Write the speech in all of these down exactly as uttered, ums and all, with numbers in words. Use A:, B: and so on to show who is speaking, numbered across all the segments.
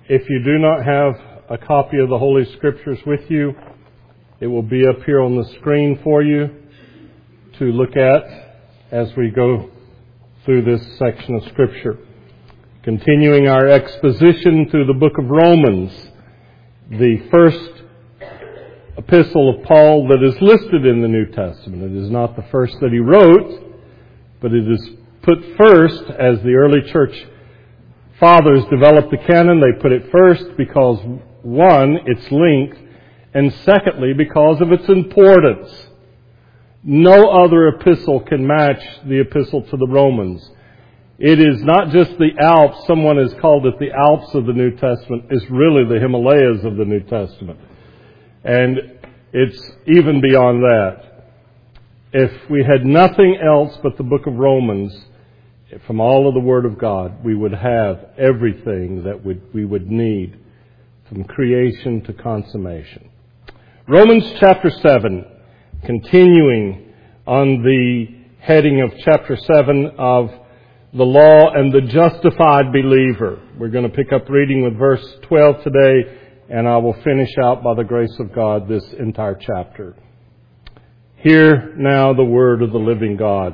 A: If you do not have a copy of the Holy Scriptures with you, it will be up here on the screen for you to look at as we go through this section of Scripture. Continuing our exposition through the book of Romans, the first epistle of Paul that is listed in the New Testament. It is not the first that he wrote, but it is put first as the early church fathers developed the canon. They put it first because, one, its length, and secondly, because of its importance. No other epistle can match the epistle to the Romans. It is not just the Alps. Someone has called it the Alps of the New Testament. It's really the Himalayas of the New Testament. And it's even beyond that. If we had nothing else but the book of Romans, from all of the Word of God, we would have everything that would, we would need from creation to consummation. Romans chapter seven, continuing on the heading of chapter seven of the law and the justified believer. We're going to pick up reading with verse twelve today, and I will finish out by the grace of God this entire chapter. Hear now the word of the living God.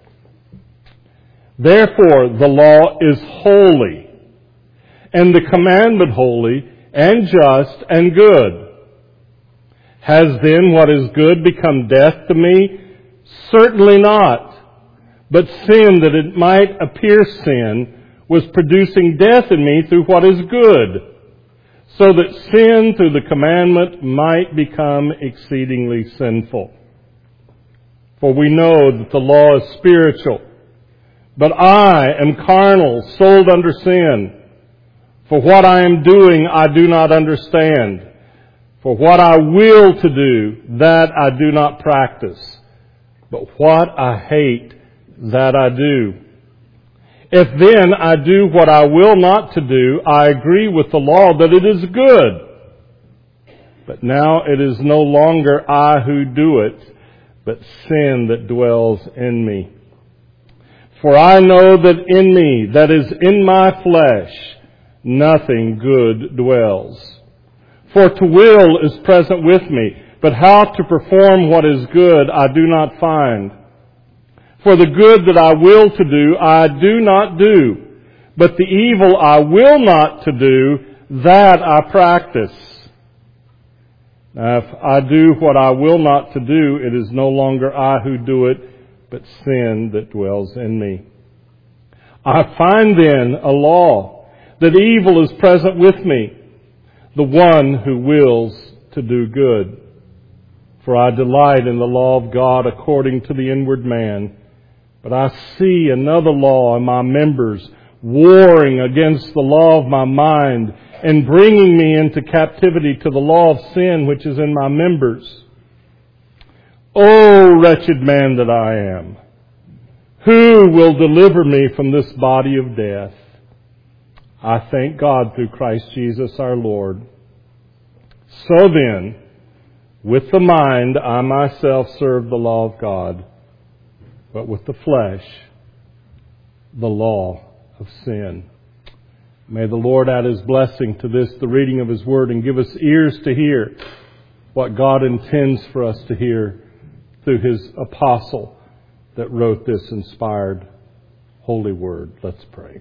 A: Therefore, the law is holy, and the commandment holy, and just, and good. Has then what is good become death to me? Certainly not. But sin, that it might appear sin, was producing death in me through what is good, so that sin through the commandment might become exceedingly sinful. For we know that the law is spiritual, but I am carnal, sold under sin. For what I am doing I do not understand. For what I will to do, that I do not practice. But what I hate, that I do. If then I do what I will not to do, I agree with the law that it is good. But now it is no longer I who do it, but sin that dwells in me. For I know that in me, that is in my flesh, nothing good dwells. For to will is present with me, but how to perform what is good I do not find. For the good that I will to do, I do not do, but the evil I will not to do, that I practice. Now, if I do what I will not to do, it is no longer I who do it, but sin that dwells in me. I find then a law, that evil is present with me, the one who wills to do good. For I delight in the law of God according to the inward man, but I see another law in my members, warring against the law of my mind, and bringing me into captivity to the law of sin which is in my members. O wretched man that I am, who will deliver me from this body of death? I thank God through Christ Jesus our Lord. So then, with the mind I myself serve the law of God, but with the flesh, the law of sin. May the Lord add His blessing to this, the reading of His Word, and give us ears to hear what God intends for us to hear through His apostle that wrote this inspired holy word. Let's pray.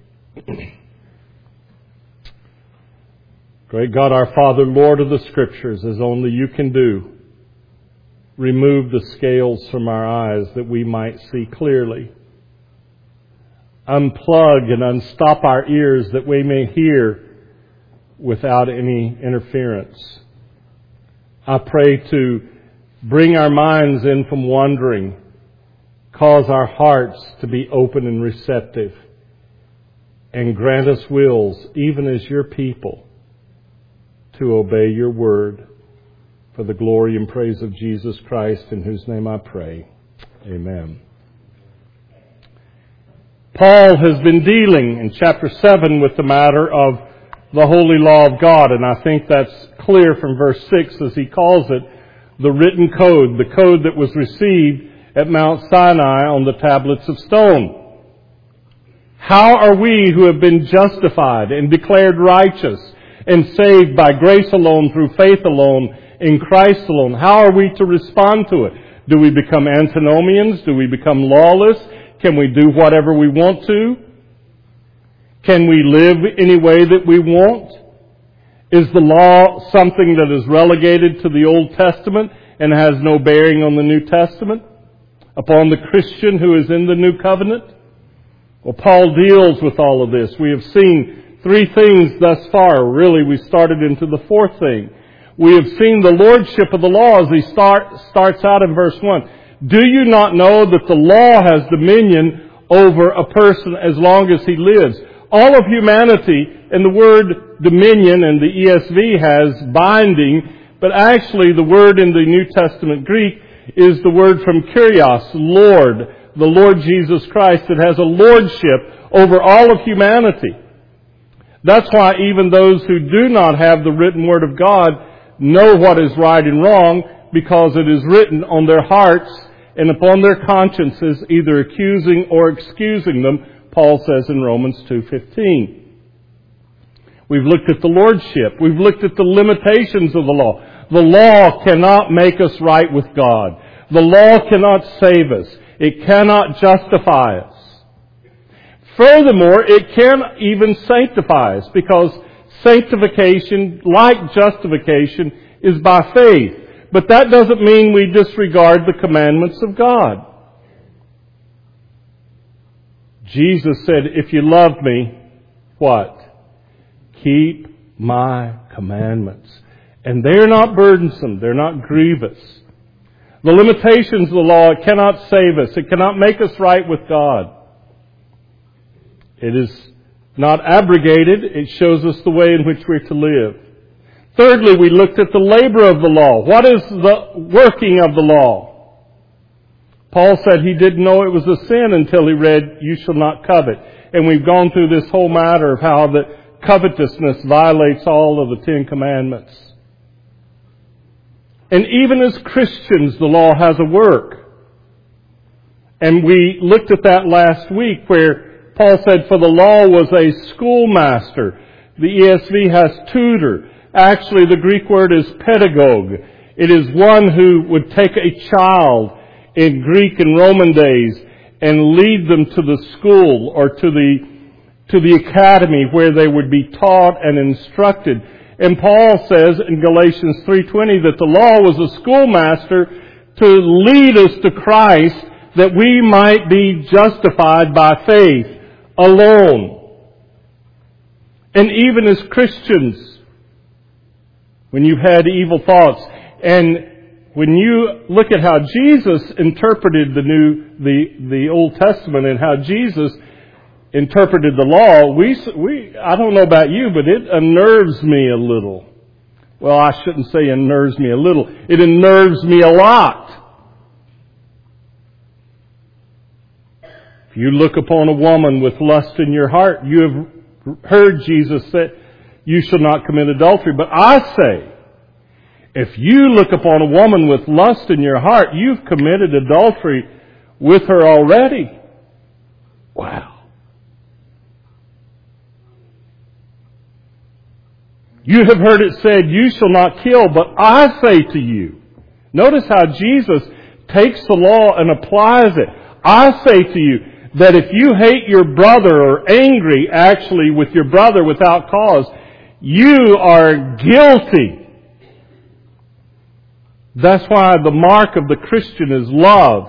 A: Great God, our Father, Lord of the Scriptures, as only You can do, remove the scales from our eyes that we might see clearly. Unplug and unstop our ears that we may hear without any interference. I pray to bring our minds in from wandering, cause our hearts to be open and receptive, and grant us wills, even as Your people, to obey Your word, for the glory and praise of Jesus Christ, in whose name I pray. Amen. Paul has been dealing in chapter seven with the matter of the holy law of God, and I think that's clear from verse six as he calls it the written code, the code that was received at Mount Sinai on the tablets of stone. How are we who have been justified and declared righteous and saved by grace alone, through faith alone, in Christ alone. How are we to respond to it? Do we become antinomians? Do we become lawless? Can we do whatever we want to? Can we live any way that we want? Is the law something that is relegated to the Old Testament and has no bearing on the New Testament, upon the Christian who is in the New Covenant? Well, Paul deals with all of this. We have seen three things thus far. Really, we started into the fourth thing. We have seen the lordship of the law as he start, starts out in verse one. Do you not know that the law has dominion over a person as long as he lives? All of humanity, and the word dominion in the E S V has binding, but actually the word in the New Testament Greek is the word from Kyrios, Lord, the Lord Jesus Christ, that has a lordship over all of humanity. That's why even those who do not have the written word of God know what is right and wrong, because it is written on their hearts and upon their consciences, either accusing or excusing them, Paul says in Romans two fifteen. We've looked at the lordship. We've looked at the limitations of the law. The law cannot make us right with God. The law cannot save us. It cannot justify us. Furthermore, it can even sanctify us, because sanctification, like justification, is by faith. But that doesn't mean we disregard the commandments of God. Jesus said, if you love me, what? Keep my commandments. And they're not burdensome. They're not grievous. The limitations of the law, it cannot save us. It cannot make us right with God. It is not abrogated. It shows us the way in which we're to live. Thirdly, we looked at the labor of the law. What is the working of the law? Paul said he didn't know it was a sin until he read, you shall not covet. And we've gone through this whole matter of how that covetousness violates all of the Ten Commandments. And even as Christians, the law has a work. And we looked at that last week where Paul said, for the law was a schoolmaster. The E S V has tutor. Actually, the Greek word is pedagogue. It is one who would take a child in Greek and Roman days and lead them to the school or to the, to the academy where they would be taught and instructed. And Paul says in Galatians three twenty that the law was a schoolmaster to lead us to Christ, that we might be justified by faith alone. And even as Christians, when you've had evil thoughts, and when you look at how Jesus interpreted the new, the, the Old Testament and how Jesus interpreted the law, we, we, I don't know about you, but it unnerves me a little. Well, I shouldn't say unnerves me a little. It unnerves me a lot. If you look upon a woman with lust in your heart, you have heard Jesus say, you shall not commit adultery. But I say, if you look upon a woman with lust in your heart, you've committed adultery with her already. Wow. You have heard it said, you shall not kill, but I say to you. Notice how Jesus takes the law and applies it. I say to you that if you hate your brother or angry actually with your brother without cause, you are guilty. That's why the mark of the Christian is love.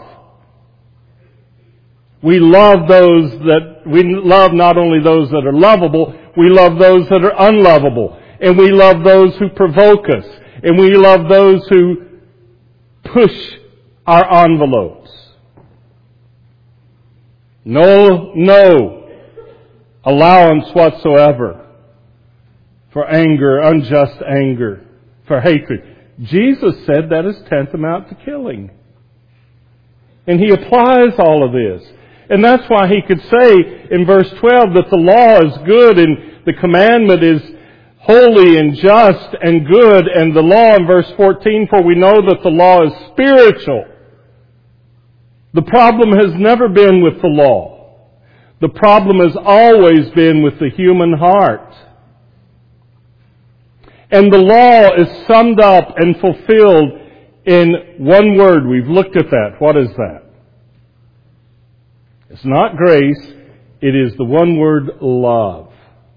A: We love those that, we love not only those that are lovable, we love those that are unlovable. And we love those who provoke us. And we love those who push our envelopes. No, no allowance whatsoever for anger, unjust anger, for hatred. Jesus said that is tantamount to killing. And He applies all of this. And that's why He could say in verse twelve that the law is good and the commandment is holy and just and good, and the law in verse fourteen, for we know that the law is spiritual. The problem has never been with the law. The problem has always been with the human heart. And the law is summed up and fulfilled in one word. We've looked at that. What is that? It's not grace. It is the one word love.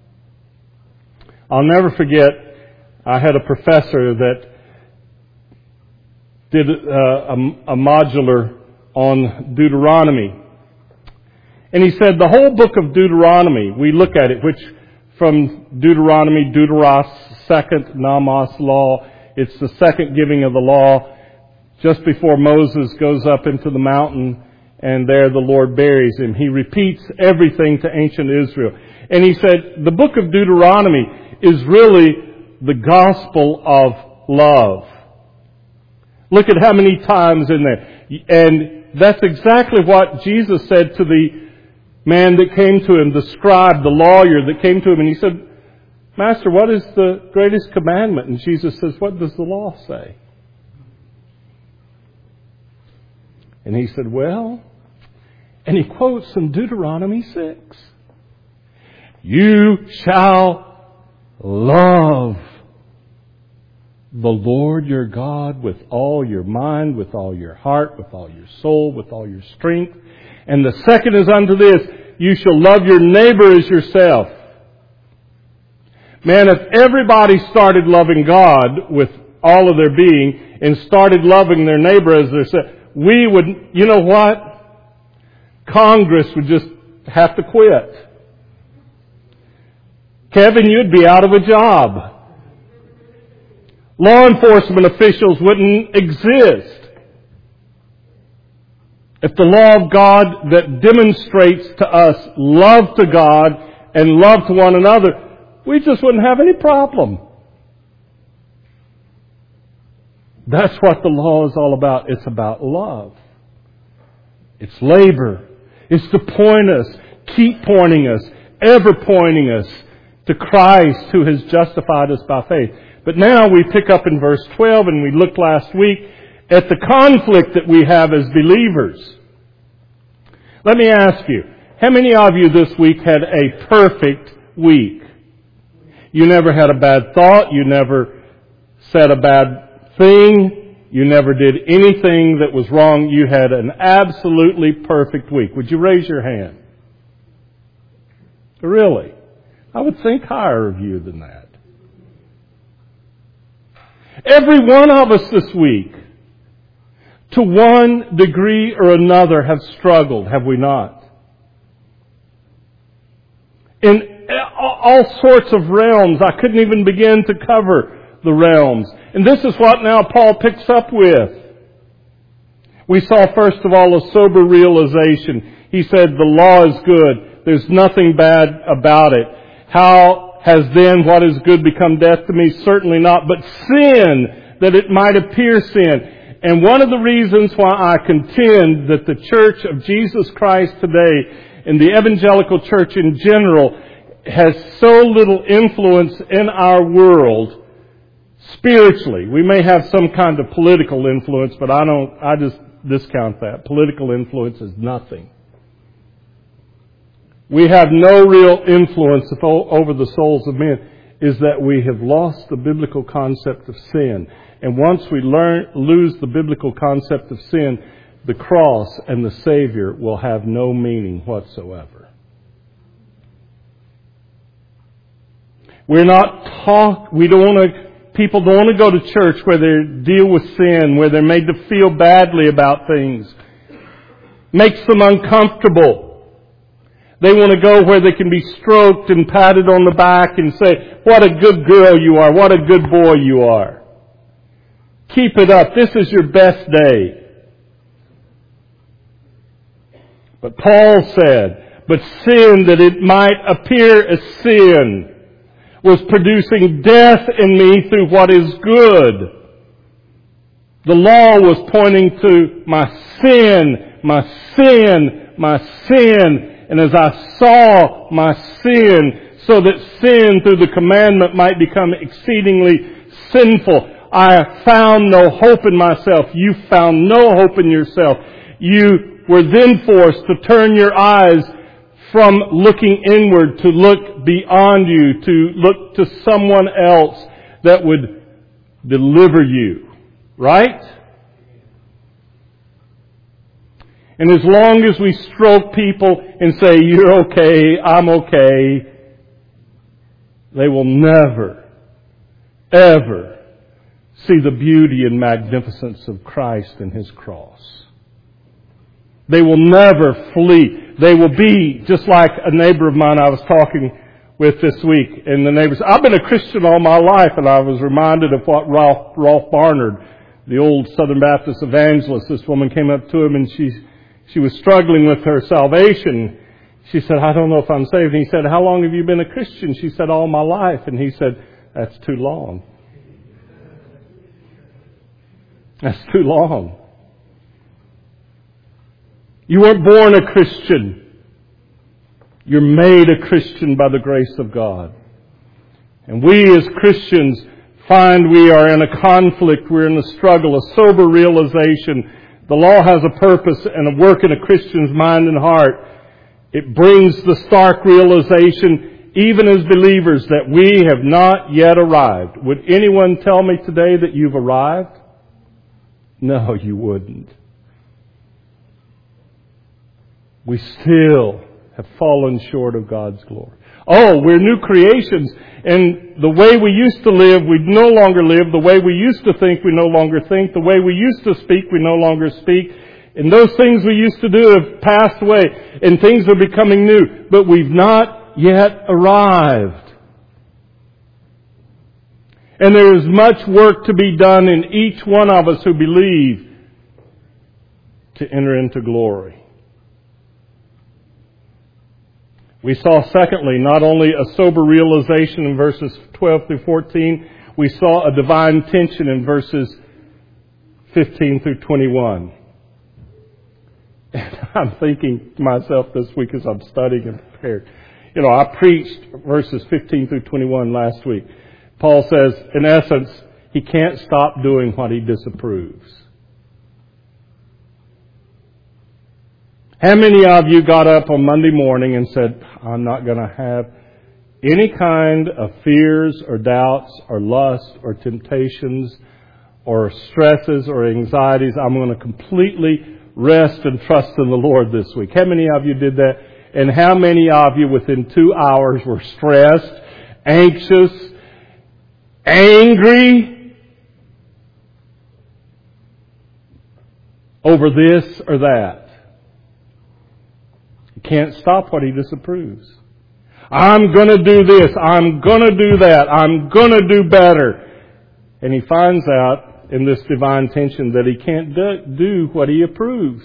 A: I'll never forget, I had a professor that did uh, a, a modular on Deuteronomy. And he said the whole book of Deuteronomy, we look at it, which from Deuteronomy, Deuteros, second Namas law, it's the second giving of the law, just before Moses goes up into the mountain, and there the Lord buries him. He repeats everything to ancient Israel. And he said the book of Deuteronomy is really the gospel of love. Look at how many times in there. And that's exactly what Jesus said to the man that came to him, the scribe, the lawyer that came to him. And he said, Master, what is the greatest commandment? And Jesus says, what does the law say? And he said, well, and he quotes from Deuteronomy six. You shall love the Lord your God with all your mind, with all your heart, with all your soul, with all your strength. And the second is unto this, you shall love your neighbor as yourself. Man, if everybody started loving God with all of their being and started loving their neighbor as themselves, we would, you know what? Congress would just have to quit. Kevin, you'd be out of a job. Law enforcement officials wouldn't exist. If the law of God that demonstrates to us love to God and love to one another, we just wouldn't have any problem. That's what the law is all about. It's about love. It's labor. It's to point us, keep pointing us, ever pointing us to Christ who has justified us by faith. But now we pick up in verse twelve, and we looked last week at the conflict that we have as believers. Let me ask you, how many of you this week had a perfect week? You never had a bad thought. You never said a bad thing. You never did anything that was wrong. You had an absolutely perfect week. Would you raise your hand? Really? I would think higher of you than that. Every one of us this week, to one degree or another, have struggled, have we not? In all sorts of realms. I couldn't even begin to cover the realms. And this is what now Paul picks up with. We saw first of all a sober realization. He said the law is good. There's nothing bad about it. How has then what is good become death to me? Certainly not. But sin, that it might appear sin. And one of the reasons why I contend that the Church of Jesus Christ today and the evangelical church in general has so little influence in our world spiritually. We may have some kind of political influence, but I don't, I just discount that. Political influence is nothing. We have no real influence over the souls of men, is that we have lost the biblical concept of sin. And once we learn, lose the biblical concept of sin, the cross and the Savior will have no meaning whatsoever. We're not taught, we don't want to, people don't want to go to church where they deal with sin, where they're made to feel badly about things. Makes them uncomfortable. They want to go where they can be stroked and patted on the back and say, what a good girl you are, what a good boy you are. Keep it up, this is your best day. But Paul said, but sin, that it might appear as sin, was producing death in me through what is good. The law was pointing to my sin, my sin, my sin. And as I saw my sin, so that sin through the commandment might become exceedingly sinful, I found no hope in myself. You found no hope in yourself. You were then forced to turn your eyes from looking inward to look beyond you, to look to someone else, that would deliver you. Right? And as long as we stroke people and say, you're okay, I'm okay, they will never, ever see the beauty and magnificence of Christ and His cross. They will never flee. They will be just like a neighbor of mine I was talking with this week. And the neighbor said, I've been a Christian all my life. And I was reminded of what Ralph, Ralph Barnard, the old Southern Baptist evangelist, this woman came up to him and she, she was struggling with her salvation. She said, I don't know if I'm saved. And he said, how long have you been a Christian? She said, all my life. And he said, that's too long. That's too long. You weren't born a Christian. You're made a Christian by the grace of God. And we as Christians find we are in a conflict, we're in a struggle, a sober realization. The law has a purpose and a work in a Christian's mind and heart. It brings the stark realization, even as believers, that we have not yet arrived. Would anyone tell me today that you've arrived? No, you wouldn't. We still have fallen short of God's glory. Oh, we're new creations, and the way we used to live, we no longer live. The way we used to think, we no longer think. The way we used to speak, we no longer speak. And those things we used to do have passed away, and things are becoming new. But we've not yet arrived. And there is much work to be done in each one of us who believe to enter into glory. We saw, secondly, not only a sober realization in verses twelve through fourteen, we saw a divine tension in verses fifteen through twenty-one. And I'm thinking to myself this week as I'm studying and prepared. You know, I preached verses fifteen through twenty-one last week. Paul says, in essence, he can't stop doing what he disapproves. How many of you got up on Monday morning and said, I'm not going to have any kind of fears or doubts or lust or temptations or stresses or anxieties. I'm going to completely rest and trust in the Lord this week. How many of you did that? And how many of you within two hours were stressed, anxious, angry over this or that? Can't stop what he disapproves. I'm going to do this. I'm going to do that. I'm going to do better. And he finds out in this divine tension that he can't do what he approves.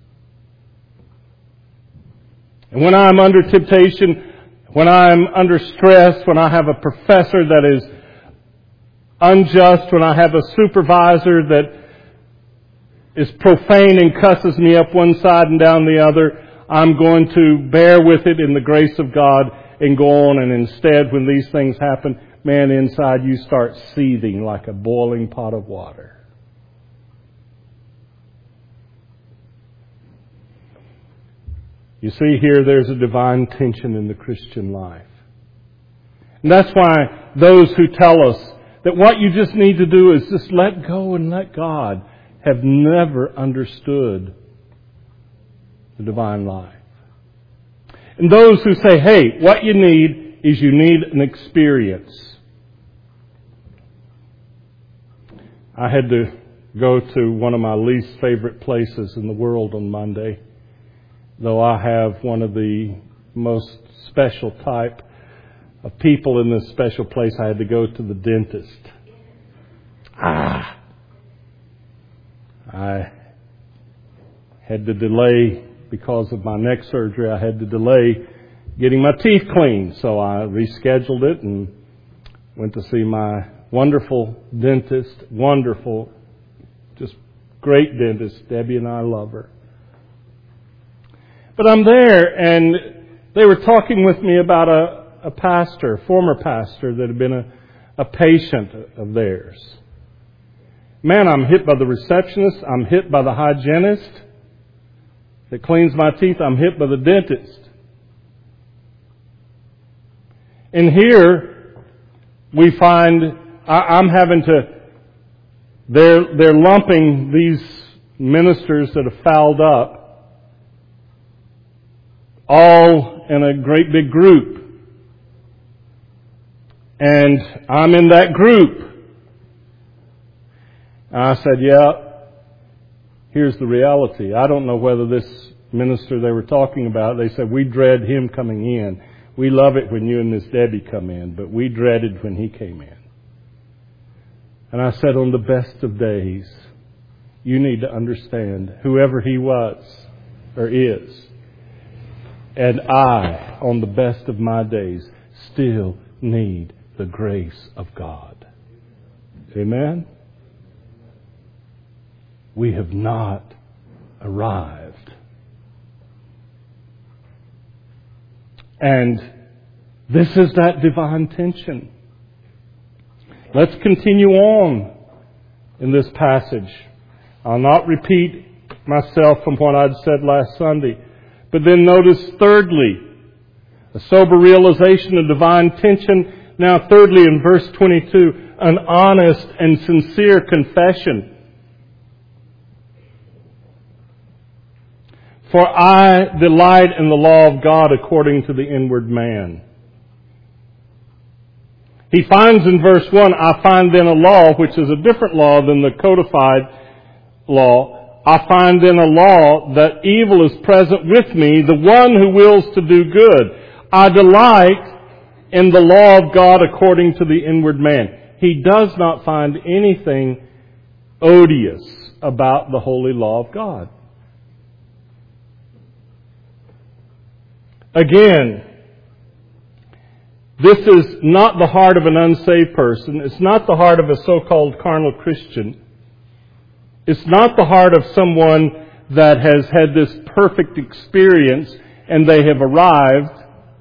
A: And when I'm under temptation, when I'm under stress, when I have a professor that is unjust, when I have a supervisor that is profane and cusses me up one side and down the other, I'm going to bear with it in the grace of God and go on. And instead, when these things happen, man, inside you start seething like a boiling pot of water. You see here, there's a divine tension in the Christian life. And that's why those who tell us that what you just need to do is just let go and let God have never understood the divine life. And those who say, hey, what you need is you need an experience. I had to go to one of my least favorite places in the world on Monday, though I have one of the most special type of people in this special place. I had to go to the dentist. Ah! I had to delay. Because of my neck surgery, I had to delay getting my teeth cleaned. So I rescheduled it and went to see my wonderful dentist. Wonderful, just great dentist. Debbie and I love her. But I'm there and they were talking with me about a, a pastor, a former pastor that had been a, a patient of theirs. Man, I'm hit by the receptionist. I'm hit by the hygienist that cleans my teeth. I'm hit by the dentist. And here we find I, I'm having to, they're, they're lumping these ministers that have fouled up all in a great big group. And I'm in that group. And I said, yeah, here's the reality. I don't know whether this minister they were talking about, they said, we dread him coming in. We love it when you and Miss Debbie come in, but we dreaded when he came in. And I said, on the best of days, you need to understand whoever he was or is. And I, on the best of my days, still need the grace of God. Amen? We have not arrived. And this is that divine tension. Let's continue on in this passage. I'll not repeat myself from what I'd said last Sunday. But then notice thirdly, a sober realization of divine tension. Now thirdly, in verse twenty-two, an honest and sincere confession. For I delight in the law of God according to the inward man. He finds in verse one, I find then a law, which is a different law than the codified law. I find then a law that evil is present with me, the one who wills to do good. I delight in the law of God according to the inward man. He does not find anything odious about the holy law of God. Again, this is not the heart of an unsaved person. It's not the heart of a so-called carnal Christian. It's not the heart of someone that has had this perfect experience and they have arrived.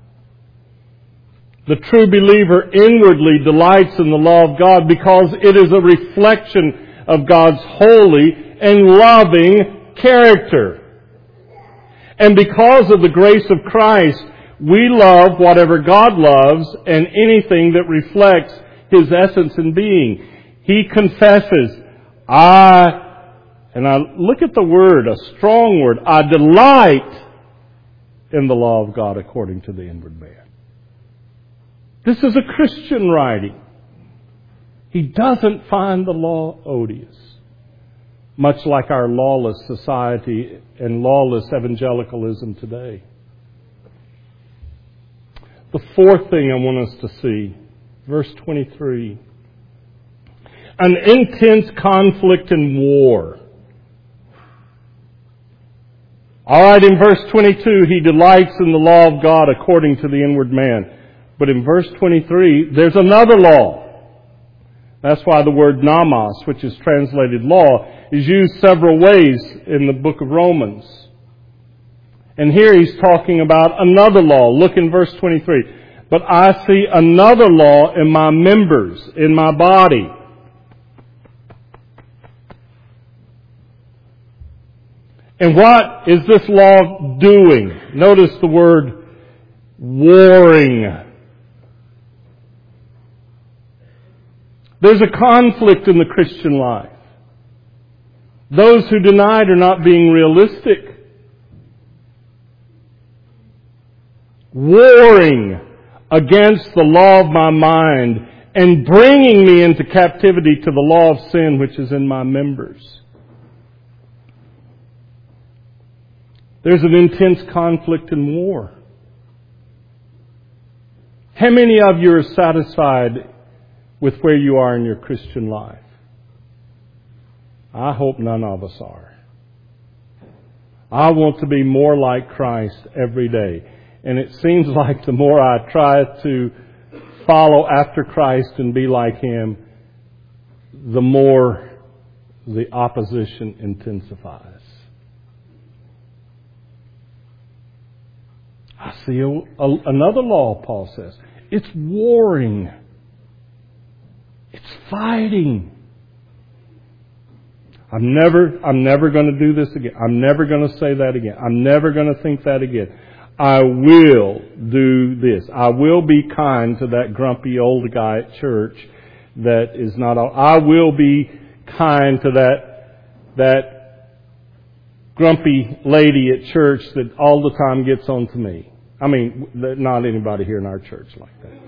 A: The true believer inwardly delights in the law of God because it is a reflection of God's holy and loving character. And because of the grace of Christ, we love whatever God loves and anything that reflects His essence and being. He confesses, I, and I look at the word, a strong word, I delight in the law of God according to the inward man. This is a Christian writing. He doesn't find the law odious, much like our lawless society and lawless evangelicalism today. The fourth thing I want us to see, verse twenty-three. An intense conflict and war. All right, in verse twenty-two, he delights in the law of God according to the inward man. But in verse twenty-three, there's another law. That's why the word nomos, which is translated law, is used several ways in the book of Romans. And here he's talking about another law. Look in verse twenty-three. But I see another law in my members, in my body. And what is this law doing? Notice the word warring. There's a conflict in the Christian life. Those who deny it are not being realistic. Warring against the law of my mind and bringing me into captivity to the law of sin which is in my members. There's an intense conflict and war. How many of you are satisfied with where you are in your Christian life? I hope none of us are. I want to be more like Christ every day. And it seems like the more I try to follow after Christ and be like Him, the more the opposition intensifies. I see a, a, another law, Paul says. It's warring. It's fighting. I'm never, I'm never going to do this again. I'm never going to say that again. I'm never going to think that again. I will do this. I will be kind to that grumpy old guy at church that is not all. I will be kind to that, that grumpy lady at church that all the time gets on to me. I mean, not anybody here in our church like that.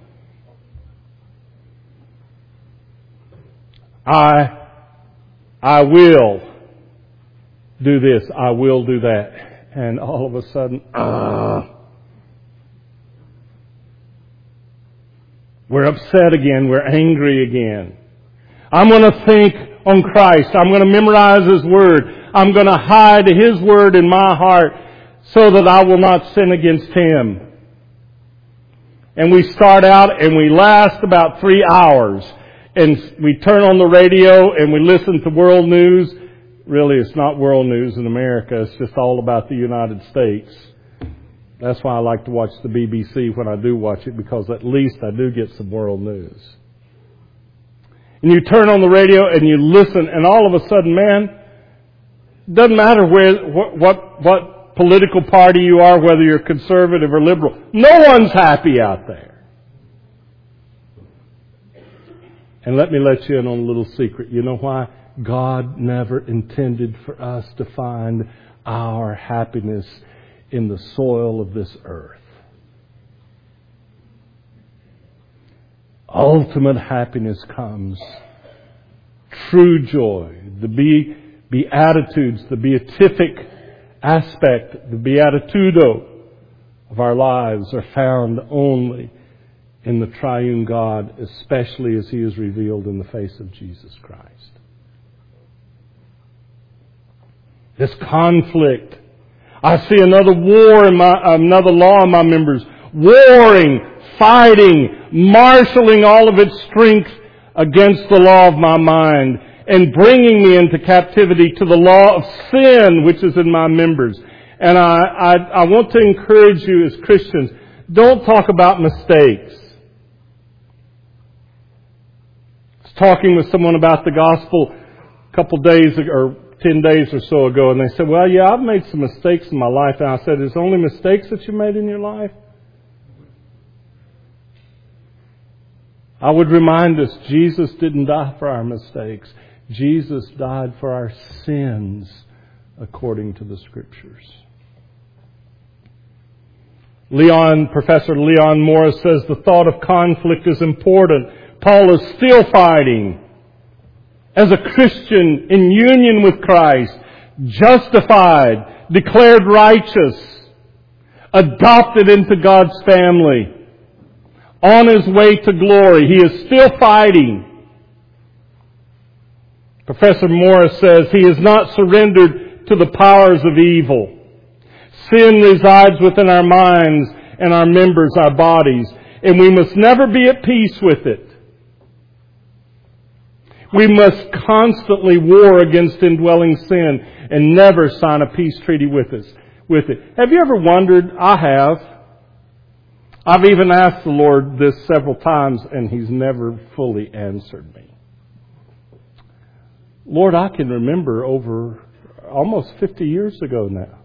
A: I, I will do this. I will do that. And all of a sudden, ah, we're upset again. We're angry again. I'm going to think on Christ. I'm going to memorize His Word. I'm going to hide His Word in my heart so that I will not sin against Him. And we start out and we last about three hours. And we turn on the radio and we listen to world news. Really, it's not world news in America. It's just all about the United States. That's why I like to watch the B B C when I do watch it, because at least I do get some world news. And you turn on the radio and you listen, and all of a sudden, man, it doesn't matter where, what, what, what political party you are, whether you're conservative or liberal. No one's happy out there. And let me let you in on a little secret. You know why? God never intended for us to find our happiness in the soil of this earth. Ultimate happiness comes. True joy. The be, beatitudes, the beatific aspect, the beatitudo of our lives are found only in the triune God, especially as He is revealed in the face of Jesus Christ. This conflict. I see another war in my, another law in my members. Warring, fighting, marshaling all of its strength against the law of my mind and bringing me into captivity to the law of sin which is in my members. And I, I, I want to encourage you as Christians, don't talk about mistakes. I was talking with someone about the gospel a couple days ago, or ten days or so ago, and they said, well, yeah, I've made some mistakes in my life. And I said, is there only mistakes that you made in your life? I would remind us, Jesus didn't die for our mistakes. Jesus died for our sins, according to the Scriptures. Leon, Professor Leon Morris says the thought of conflict is important. Paul is still fighting. As a Christian in union with Christ, justified, declared righteous, adopted into God's family, on His way to glory, he is still fighting. Professor Morris says he has not surrendered to the powers of evil. Sin resides within our minds and our members, our bodies, and we must never be at peace with it. We must constantly war against indwelling sin and never sign a peace treaty with us, with it. Have you ever wondered? I have. I've even asked the Lord this several times, and He's never fully answered me. Lord, I can remember over almost fifty years ago now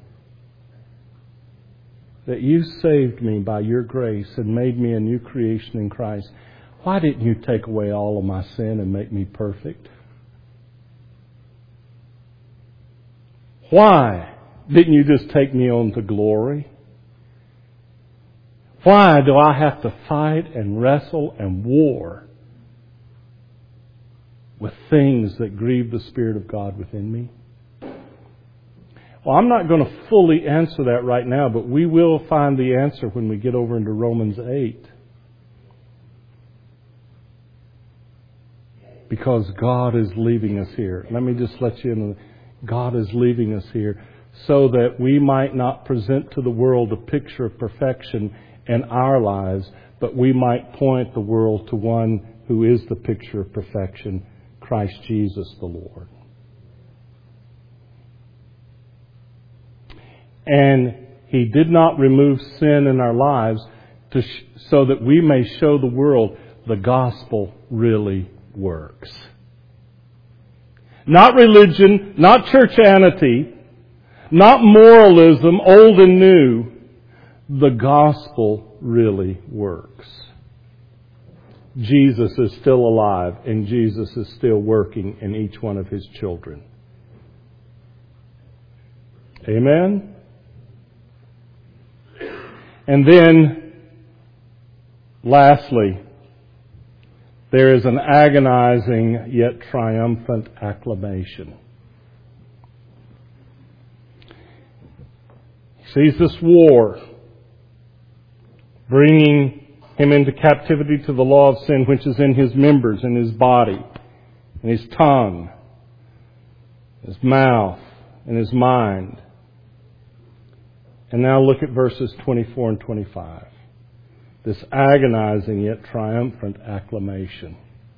A: that You saved me by Your grace and made me a new creation in Christ. Why didn't You take away all of my sin and make me perfect? Why didn't You just take me on to glory? Why do I have to fight and wrestle and war with things that grieve the Spirit of God within me? Well, I'm not going to fully answer that right now, but we will find the answer when we get over into Romans eight. Because God is leaving us here. Let me just let you in. God is leaving us here so that we might not present to the world a picture of perfection in our lives, but we might point the world to one who is the picture of perfection, Christ Jesus the Lord. And He did not remove sin in our lives to sh- so that we may show the world the gospel really works. Not religion, not churchianity, not moralism, old and new. The gospel really works. Jesus is still alive and Jesus is still working in each one of His children. Amen? And then, lastly, there is an agonizing yet triumphant acclamation. He sees this war bringing him into captivity to the law of sin, which is in his members, in his body, in his tongue, his mouth, in his mind. And now look at verses twenty-four and twenty-five. This agonizing yet triumphant acclamation.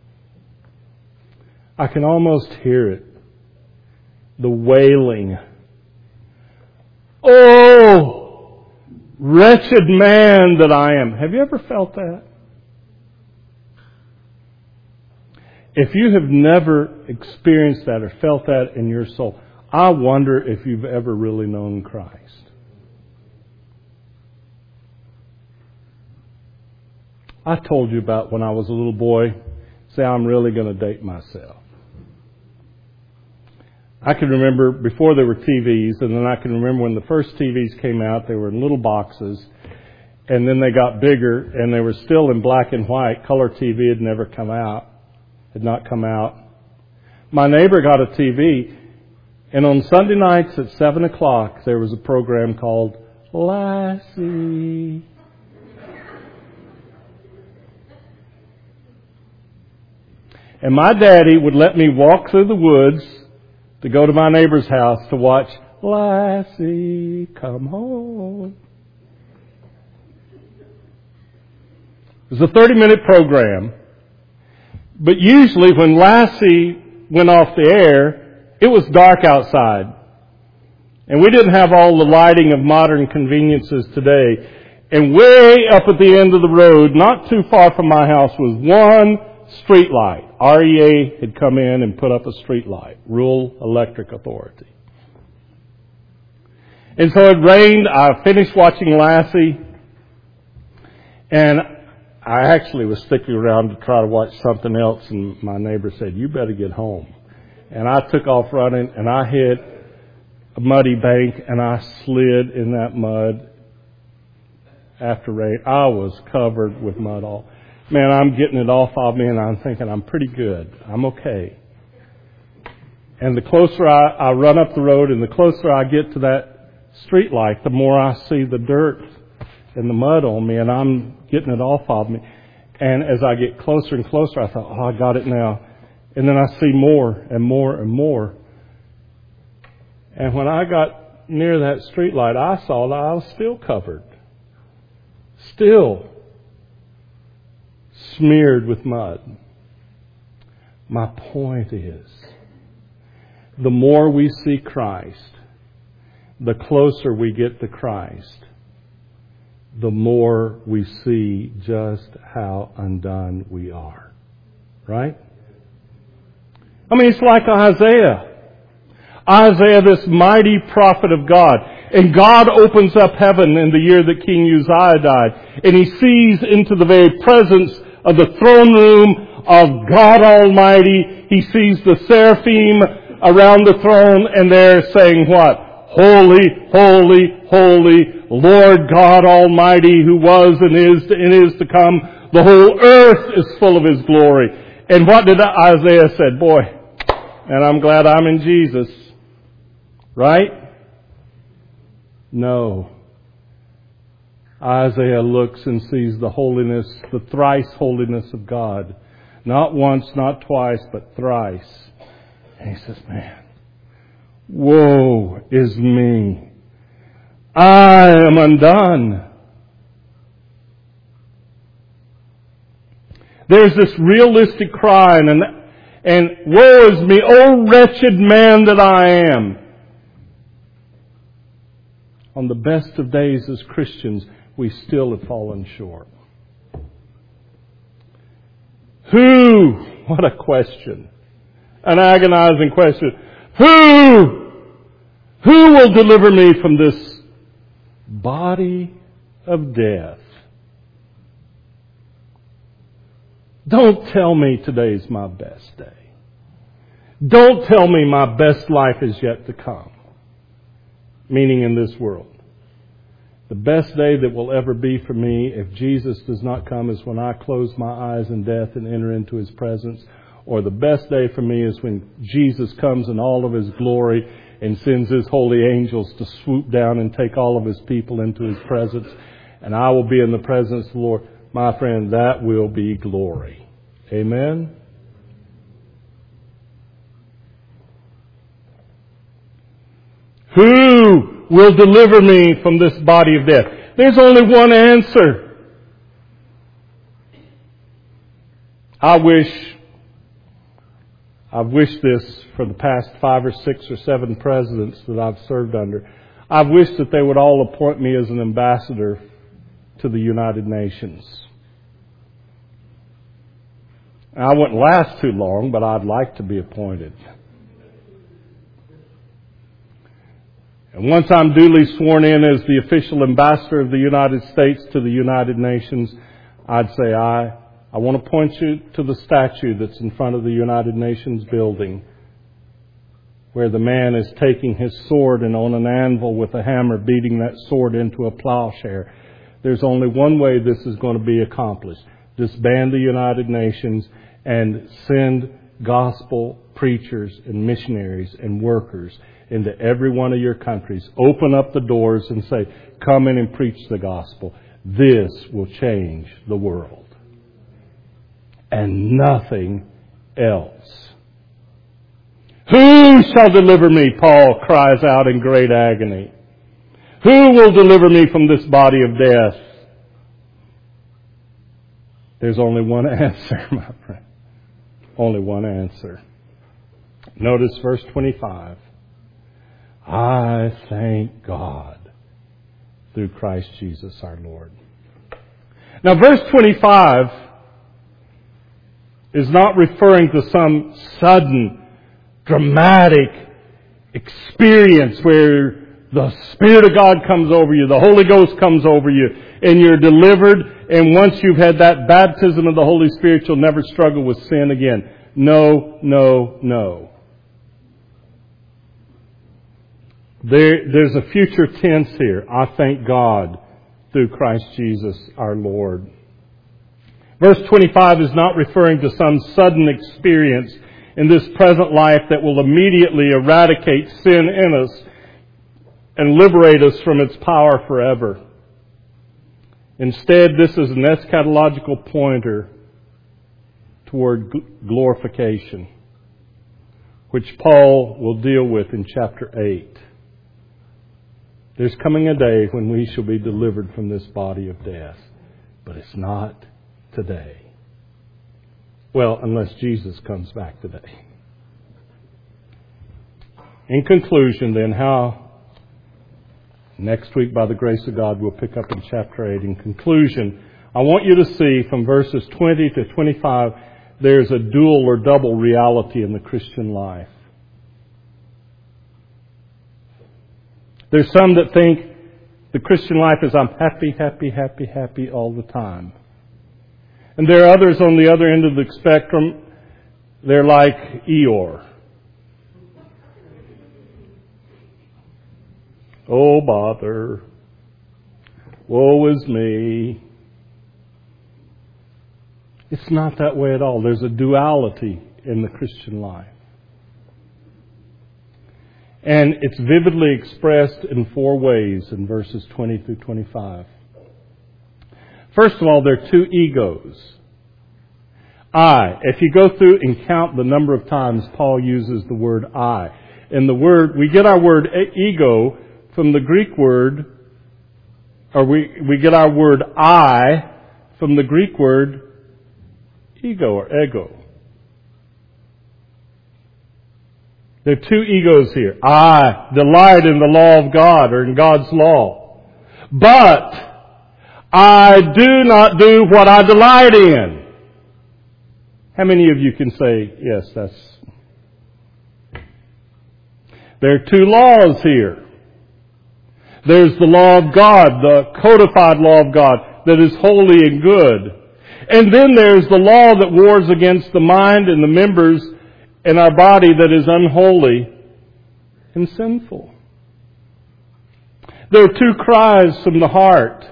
A: I can almost hear it. The wailing. Oh, wretched man that I am. Have you ever felt that? If you have never experienced that or felt that in your soul, I wonder if you've ever really known Christ. I told you about when I was a little boy, say I'm really going to date myself. I can remember before there were T Vs, and then I can remember when the first T Vs came out, they were in little boxes, and then they got bigger, and they were still in black and white. Color T V had never come out, had not come out. My neighbor got a T V, and on Sunday nights at seven o'clock, there was a program called Lassie. And my daddy would let me walk through the woods to go to my neighbor's house to watch Lassie Come Home. It was a thirty-minute program. But usually when Lassie went off the air, it was dark outside. And we didn't have all the lighting of modern conveniences today. And way up at the end of the road, not too far from my house, was one street light. R E A had come in and put up a street light. Rural Electric Authority. And so it rained. I finished watching Lassie. And I actually was sticking around to try to watch something else. And my neighbor said, "You better get home." And I took off running and I hit a muddy bank and I slid in that mud after rain. I was covered with mud all. Man, I'm getting it off of me and I'm thinking I'm pretty good. I'm okay. And the closer I, I run up the road and the closer I get to that street light, the more I see the dirt and the mud on me and I'm getting it off of me. And as I get closer and closer, I thought, oh, I got it now. And then I see more and more and more. And when I got near that street light, I saw that I was still covered. Still smeared with mud. My point is, the more we see Christ, the closer we get to Christ, the more we see just how undone we are. Right? I mean, it's like Isaiah. Isaiah, this mighty prophet of God. And God opens up heaven in the year that King Uzziah died. And he sees into the very presence of the throne room of God Almighty. He sees the seraphim around the throne and they're saying what? Holy, holy, holy, Lord God Almighty, who was and is and is to come. The whole earth is full of His glory. And what did Isaiah say? Boy, and I'm glad I'm in Jesus. Right? No. Isaiah looks and sees the holiness, the thrice holiness of God. Not once, not twice, but thrice. And he says, man, woe is me. I am undone. There's this realistic cry and, and woe is me, O wretched man that I am. On the best of days as Christians, we still have fallen short. Who? What a question. An agonizing question. Who? Who will deliver me from this body of death? Don't tell me today's my best day. Don't tell me my best life is yet to come. Meaning in this world. The best day that will ever be for me, if Jesus does not come, is when I close my eyes in death and enter into His presence. Or the best day for me is when Jesus comes in all of His glory and sends His holy angels to swoop down and take all of His people into His presence. And I will be in the presence of the Lord. My friend, that will be glory. Amen? Who will deliver me from this body of death? There's only one answer. I wish, I've wished this for the past five or six or seven presidents that I've served under. I've wished that they would all appoint me as an ambassador to the United Nations. I wouldn't last too long, but I'd like to be appointed. And once I'm duly sworn in as the official ambassador of the United States to the United Nations, I'd say, I, I want to point you to the statue that's in front of the United Nations building, where the man is taking his sword and on an anvil with a hammer beating that sword into a plowshare. There's only one way this is going to be accomplished. Disband the United Nations and send gospel preachers and missionaries and workers into every one of your countries. Open up the doors and say, come in and preach the gospel. This will change the world. And nothing else. Who shall deliver me? Paul cries out in great agony. Who will deliver me from this body of death? There's only one answer, my friend. Only one answer. Notice verse twenty-five. I thank God through Christ Jesus our Lord. Now verse twenty-five is not referring to some sudden, dramatic experience where the Spirit of God comes over you, the Holy Ghost comes over you, and you're delivered, and once you've had that baptism of the Holy Spirit, you'll never struggle with sin again. No, no, no. There, there's a future tense here. I thank God through Christ Jesus our Lord. Verse twenty-five is not referring to some sudden experience in this present life that will immediately eradicate sin in us and liberate us from its power forever. Instead, this is an eschatological pointer toward glorification, which Paul will deal with in chapter eight. There's coming a day when we shall be delivered from this body of death, but it's not today. Well, unless Jesus comes back today. In conclusion, then, how next week, by the grace of God, we'll pick up in chapter eight. In conclusion, I want you to see from verses twenty to twenty-five, there's a dual or double reality in the Christian life. There's some that think the Christian life is I'm happy, happy, happy, happy all the time. And there are others on the other end of the spectrum, they're like Eeyore. Oh, bother. Woe is me. It's not that way at all. There's a duality in the Christian life. And it's vividly expressed in four ways in verses twenty through twenty-five. First of all, there are two egos. I. If you go through and count the number of times Paul uses the word I. And the word, we get our word ego from the Greek word, or we, we get our word I from the Greek word ego or ego. There are two egos here. I delight in the law of God or in God's law. But I do not do what I delight in. How many of you can say, yes, that's... There are two laws here. There's the law of God, the codified law of God that is holy and good. And then there's the law that wars against the mind and the members in our body that is unholy and sinful. There are two cries from the heart.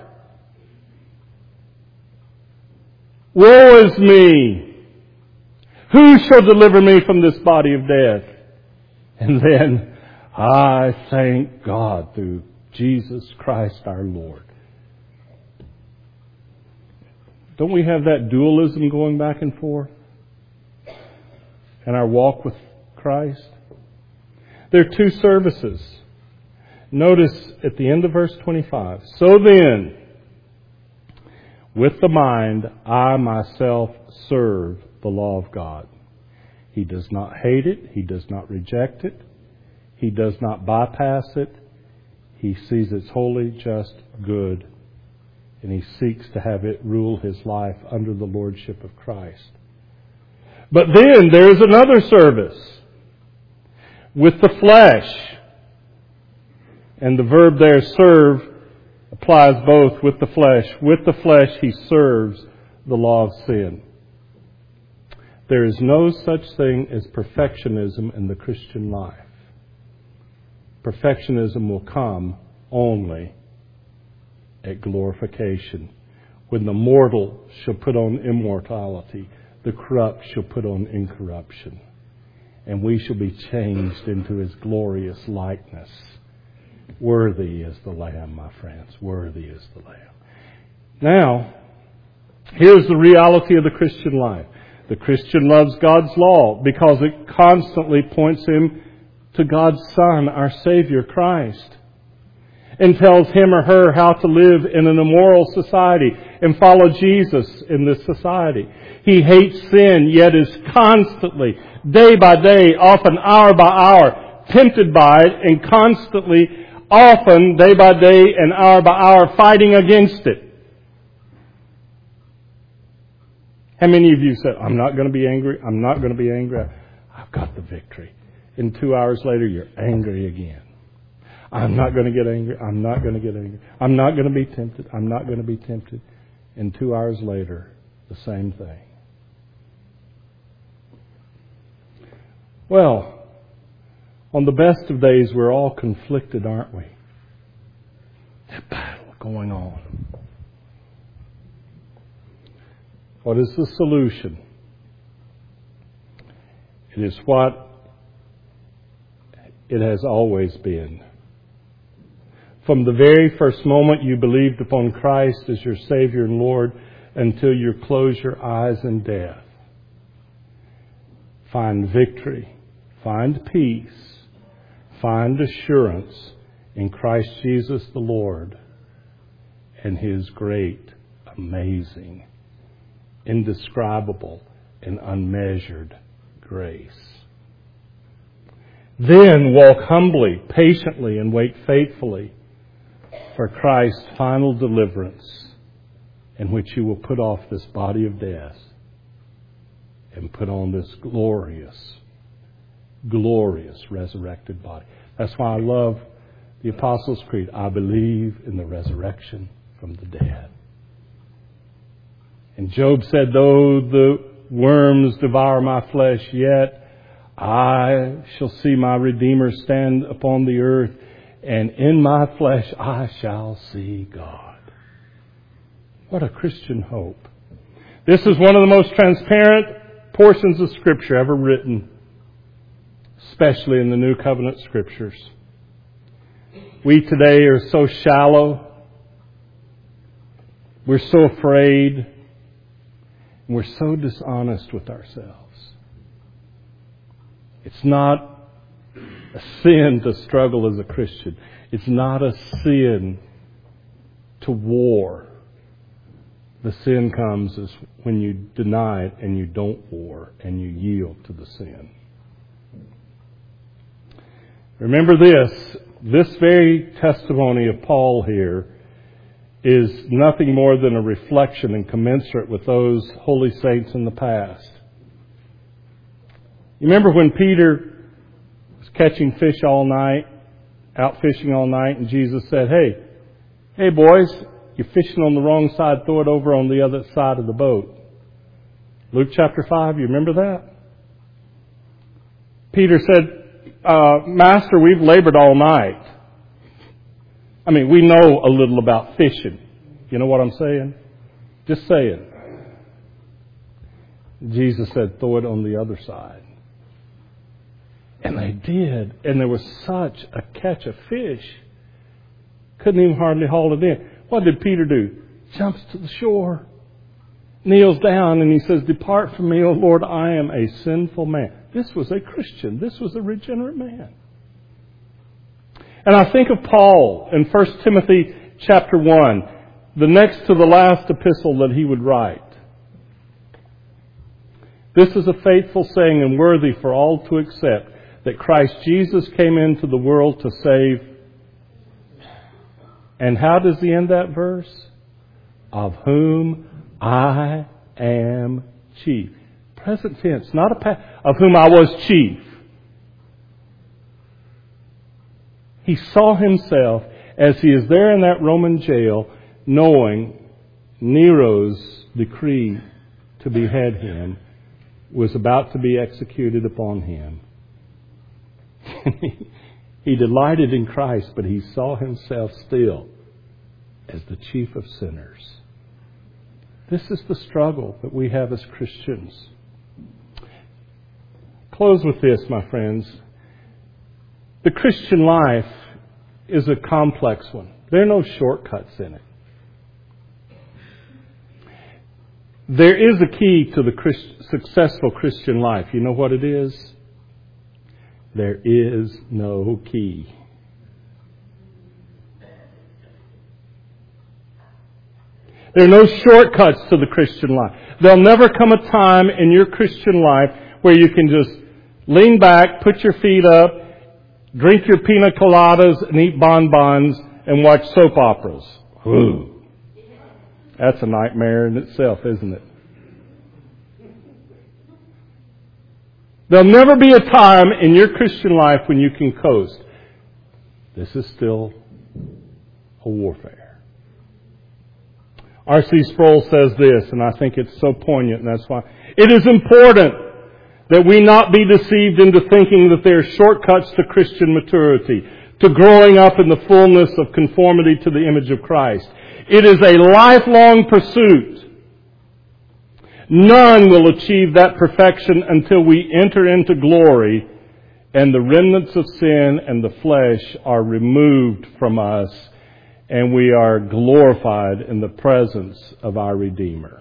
A: Woe is me! Who shall deliver me from this body of death? And then, I thank God through Jesus Christ our Lord. Don't we have that dualism going back and forth in our walk with Christ? There are two services. Notice at the end of verse twenty-five. So then, with the mind, I myself serve the law of God. He does not hate it. He does not reject it. He does not bypass it. He sees it's holy, just, good, and he seeks to have it rule his life under the lordship of Christ. But then there's another service with the flesh. And the verb there, serve, applies both with the flesh. With the flesh, he serves the law of sin. There is no such thing as perfectionism in the Christian life. Perfectionism will come only at glorification, when the mortal shall put on immortality, the corrupt shall put on incorruption, and we shall be changed into his glorious likeness. Worthy is the Lamb, my friends. Worthy is the Lamb. Now, here's the reality of the Christian life. The Christian loves God's law because it constantly points him to God's Son, our Savior, Christ, and tells him or her how to live in an immoral society and follow Jesus in this society. He hates sin, yet is constantly, day by day, often hour by hour, tempted by it, and constantly, often, day by day and hour by hour, fighting against it. How many of you said, I'm not going to be angry, I'm not going to be angry, I've got the victory. And two hours later, you're angry again. I'm not going to get angry, I'm not going to get angry, I'm not going to be tempted, I'm not going to be tempted. And two hours later, the same thing. Well, on the best of days, we're all conflicted, aren't we? That battle going on. What is the solution? It is what it has always been. From the very first moment you believed upon Christ as your Savior and Lord until you close your eyes in death. Find victory, find peace, find assurance in Christ Jesus the Lord and His great, amazing, indescribable, and unmeasured grace. Then walk humbly, patiently, and wait faithfully for Christ's final deliverance, in which you will put off this body of death and put on this glorious, glorious resurrected body. That's why I love the Apostles' Creed. I believe in the resurrection from the dead. And Job said, though the worms devour my flesh, yet I shall see my Redeemer stand upon the earth, and in my flesh I shall see God. What a Christian hope. This is one of the most transparent portions of Scripture ever written, especially in the New Covenant Scriptures. We today are so shallow. We're so afraid. And we're so dishonest with ourselves. It's not a sin to struggle as a Christian. It's not a sin to war. The sin comes is when you deny it and you don't war and you yield to the sin. Remember this, this very testimony of Paul here is nothing more than a reflection and commensurate with those holy saints in the past. You remember when Peter was catching fish all night, out fishing all night, and Jesus said, hey, hey boys, you're fishing on the wrong side, throw it over on the other side of the boat. Luke chapter five, you remember that? Peter said, uh, Master, we've labored all night. I mean, we know a little about fishing. You know what I'm saying? Just saying. Jesus said, throw it on the other side. And they did. And there was such a catch of fish. Couldn't even hardly haul it in. What did Peter do? Jumps to the shore. Kneels down and he says, depart from me, O Lord, I am a sinful man. This was a Christian. This was a regenerate man. And I think of Paul in First Timothy chapter one, the next to the last epistle that he would write. This is a faithful saying and worthy for all to accept, that Christ Jesus came into the world to save. And how does he end that verse? Of whom I am chief. Present tense, not a past. Of whom I was chief. He saw himself as he is there in that Roman jail, knowing Nero's decree to behead him was about to be executed upon him. He delighted in Christ, but he saw himself still as the chief of sinners. This is the struggle that we have as Christians. Close with this, my friends. The Christian life is a complex one. There are no shortcuts in it. There is a key to the Christ, successful Christian life. You know what it is? There is no key. There are no shortcuts to the Christian life. There'll never come a time in your Christian life where you can just lean back, put your feet up, drink your pina coladas and eat bonbons and watch soap operas. Ooh. That's a nightmare in itself, isn't it? There'll never be a time in your Christian life when you can coast. This is still a warfare. R C Sproul says this, and I think it's so poignant, and that's why. It is important that we not be deceived into thinking that there are shortcuts to Christian maturity, to growing up in the fullness of conformity to the image of Christ. It is a lifelong pursuit. None will achieve that perfection until we enter into glory and the remnants of sin and the flesh are removed from us and we are glorified in the presence of our Redeemer.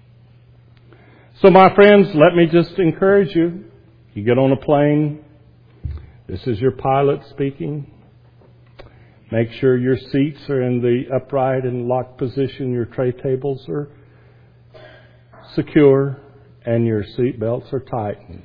A: So my friends, let me just encourage you. You get on a plane. This is your pilot speaking. Make sure your seats are in the upright and locked position. Your tray tables are secure and your seat belts are tightened.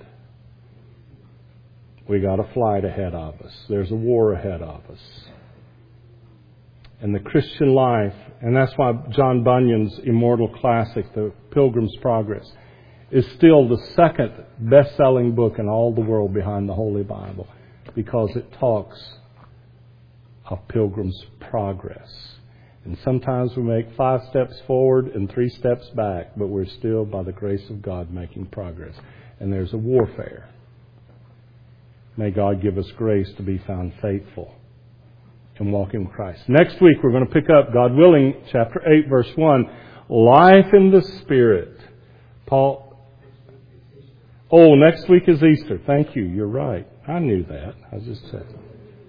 A: We got a flight ahead of us. There's a war ahead of us. And the Christian life, and that's why John Bunyan's immortal classic, The Pilgrim's Progress, is still the second best-selling book in all the world behind the Holy Bible, because it talks of Pilgrim's Progress. And sometimes we make five steps forward and three steps back, but we're still, by the grace of God, making progress. And there's a warfare. May God give us grace to be found faithful and walk in Christ. Next week we're going to pick up, God willing, chapter eight, verse one, life in the Spirit. Paul, oh, next week is Easter. Thank you. You're right. I knew that. I just said it.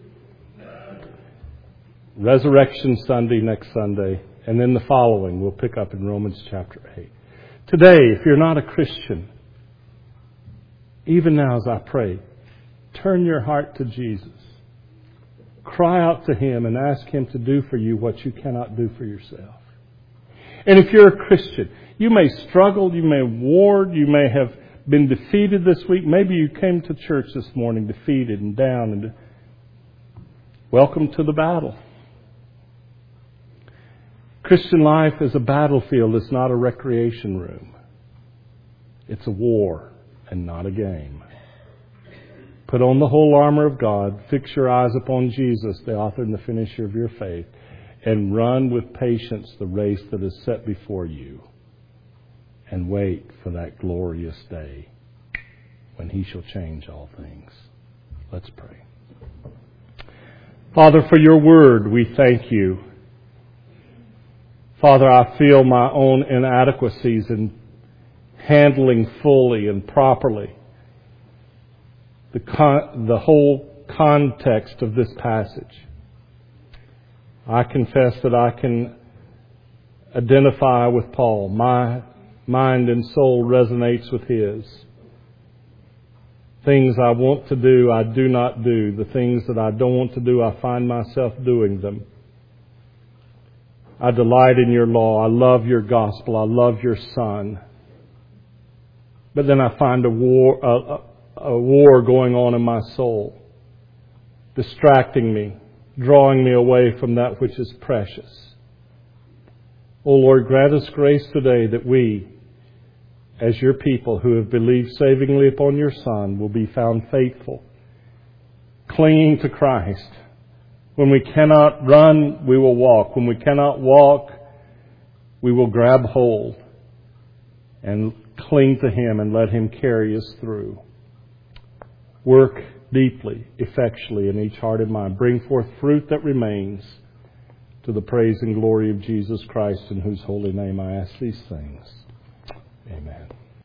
A: Resurrection Sunday next Sunday, and then the following we'll pick up in Romans chapter eight. Today, if you're not a Christian, even now as I pray, turn your heart to Jesus. Cry out to Him and ask Him to do for you what you cannot do for yourself. And if you're a Christian, you may struggle, you may have warred, you may have been defeated this week. Maybe you came to church this morning defeated and down. And welcome to the battle. Christian life is a battlefield. It's not a recreation room. It's a war and not a game. Put on the whole armor of God. Fix your eyes upon Jesus, the author and the finisher of your faith, and run with patience the race that is set before you. and wait for that glorious day when He shall change all things. Let's pray. Father, for your word, we thank you. Father, I feel my own inadequacies in handling fully and properly the con- the whole context of this passage. I confess that I can identify with Paul. My mind and soul resonates with his. Things I want to do, I do not do. The things that I don't want to do, I find myself doing them. I delight in your law. I love your gospel. I love your Son. But then I find a war, a, a war going on in my soul, distracting me, drawing me away from that which is precious. O Lord, grant us grace today that we, as your people who have believed savingly upon your Son, will be found faithful, clinging to Christ. When we cannot run, we will walk. When we cannot walk, we will grab hold and cling to Him and let Him carry us through. Work deeply, effectually in each heart and mind. Bring forth fruit that remains to the praise and glory of Jesus Christ, in whose holy name I ask these things. Amen.